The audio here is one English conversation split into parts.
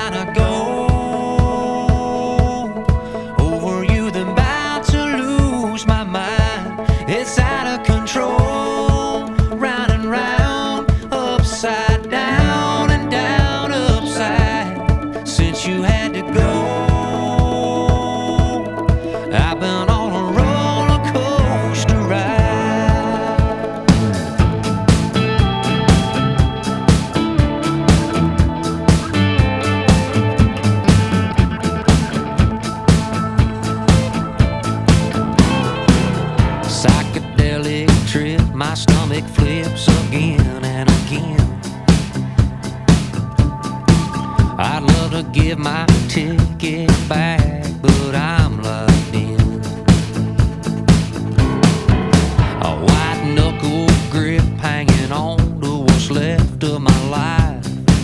down I go. Over you, then about to lose my mind. It's out of control, round and round, upside down and down upside. Since you had to go, I've been on a roller coaster ride. Psychedelic trip, my stomach flips again and again. I'd love to give my ticket back, but I'm locked in. A white knuckle grip hanging on to what's left of my life.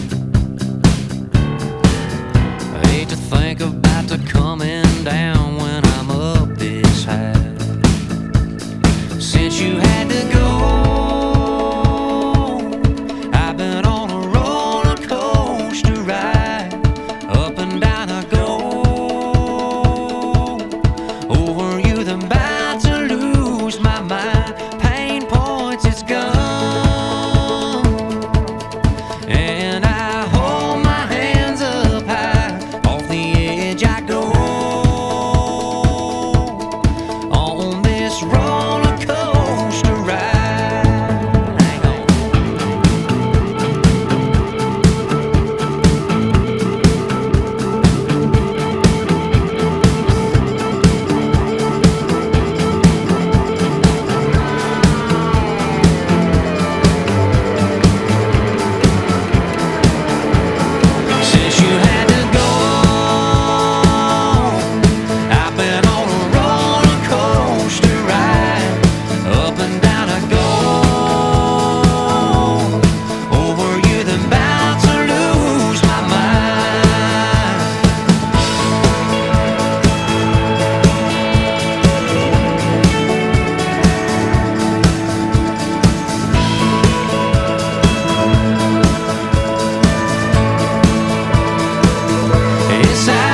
I hate to think about the coming down when I'm up this high. Since you had to go, I've been on a roller coaster ride. Up and down I go. Over you, then about to lose my mind. Pain points, it's gone. And I hold my hands up high. Off the edge I go. On this roller coaster ride. Hang on. Since you had to go, I've been on a roller coaster ride. Up and down I go. Over you, then about to lose my mind. It's